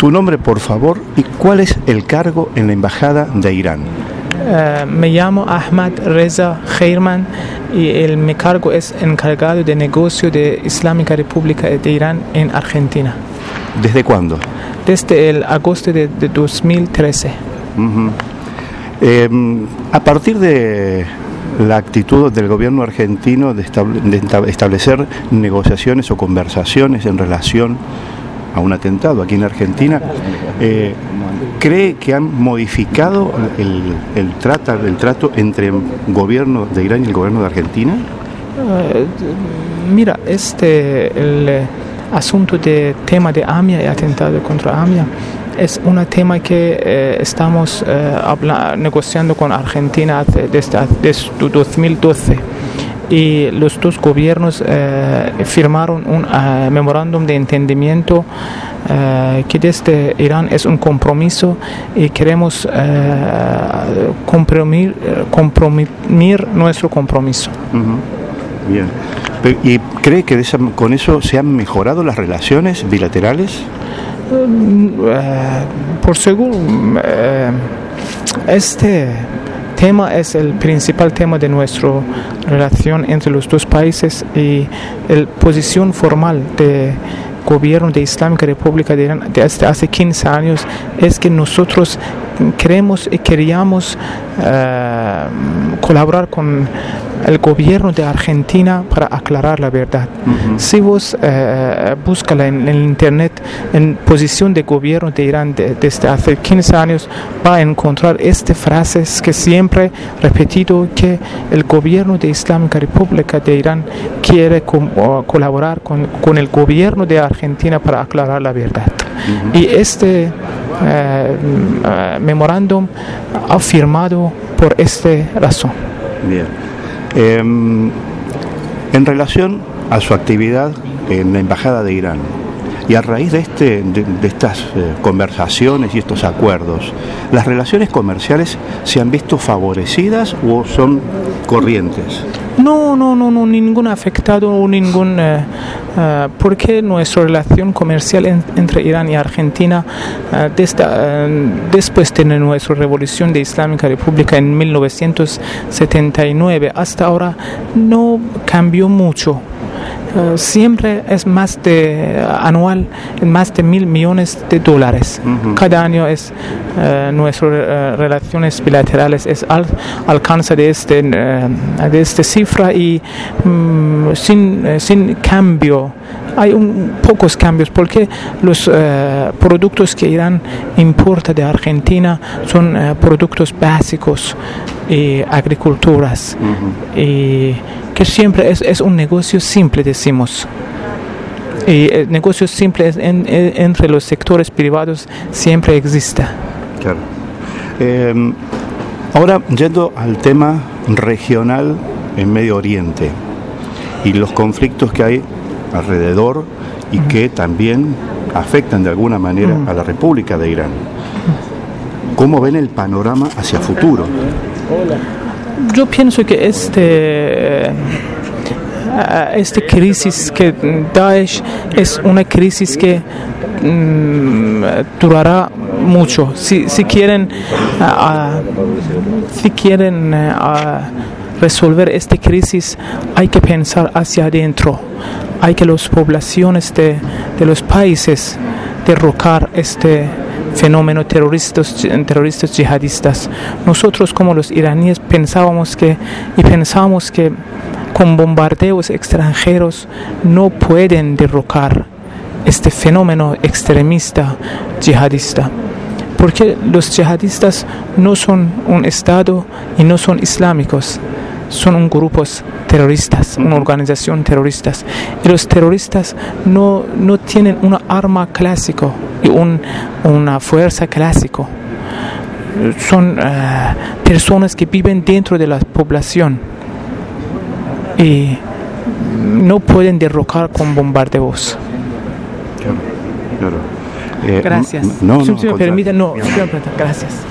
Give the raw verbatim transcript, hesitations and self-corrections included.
Tu nombre, por favor, y cuál es el cargo en la Embajada de Irán. Uh, me llamo Ahmad Reza Khairman y el, mi cargo es encargado de negocio de Islámica República de Irán en Argentina. ¿Desde cuándo? Desde el agosto de, de dos mil trece. Uh-huh. Eh, a partir de la actitud del gobierno argentino de, estable, de establecer negociaciones o conversaciones en relación a un atentado aquí en Argentina, eh, ¿cree que han modificado el, el, trata, el trato entre el gobierno de Irán y el gobierno de Argentina? Uh, mira, este el asunto de tema de AMIA y atentado contra AMIA es un tema que eh, estamos eh, habla, negociando con Argentina desde, desde dos mil doce. Y los dos gobiernos eh, firmaron un uh, memorándum de entendimiento uh, que desde Irán es un compromiso y queremos uh, comprimir, comprimir nuestro compromiso. Uh-huh. Bien. ¿Y cree que de esa, con eso se han mejorado las relaciones bilaterales? Uh, uh, por seguro, uh, este tema es el principal tema de nuestra relación entre los dos países y la posición formal de gobierno de Islámica República de Irán desde hace quince años es que nosotros queremos y queríamos uh, colaborar con el gobierno de Argentina para aclarar la verdad. Uh-huh. Si vos uh, buscas en, en internet en posición de gobierno de Irán de, desde hace quince años, va a encontrar estas frases que siempre he repetido, que el gobierno de Islámica República de Irán quiere com- colaborar con, con el gobierno de Argentina para aclarar la verdad. Uh-huh. Y este uh, uh, memorándum ha firmado por esta razón. Bien. Eh, en relación a su actividad en la Embajada de Irán y a raíz de, este, de, de estas eh, conversaciones y estos acuerdos, ¿las relaciones comerciales se han visto favorecidas o son corrientes? No, no, no, no ningún afectado o ningún... Uh, uh, porque nuestra relación comercial en, entre Irán y Argentina uh, desde, uh, después de nuestra revolución de Islámica República en mil novecientos setenta y nueve hasta ahora no cambió mucho. Uh, siempre es más de uh, anual, más de mil millones de dólares. Uh-huh. Cada año es uh, nuestras uh, relaciones bilaterales es al, alcanza de este uh, de esta cifra y um, sin uh, sin cambio. Hay un, pocos cambios porque los uh, productos que Irán importa de Argentina son uh, productos básicos y agriculturas. Uh-huh. Y que siempre es, es un negocio simple, decimos. Y el negocio simple es en, en, entre los sectores privados siempre existe. Claro. Eh, ahora, yendo al tema regional en Medio Oriente y los conflictos que hay alrededor y uh-huh. que también afectan de alguna manera uh-huh. a la República de Irán. ¿Cómo ven el panorama hacia futuro? Yo pienso que este esta crisis que Daesh es una crisis que um, durará mucho. Si, si quieren, uh, si quieren uh, resolver esta crisis, hay que pensar hacia adentro. Hay que las poblaciones de, de los países derrocar este fenómeno terroristas, terroristas yihadistas. Nosotros como los iraníes pensábamos que y pensamos que con bombardeos extranjeros no pueden derrocar este fenómeno extremista yihadista, porque los yihadistas no son un estado y no son islámicos, son un grupos terroristas, una organización terroristas, y los terroristas no, no tienen una arma clásico y un, una fuerza clásico. Son uh, personas que viven dentro de la población y no pueden derrocar con bombardeos. Claro, claro. Eh, Gracias. No, no, si me permiten, no, gracias. gracias.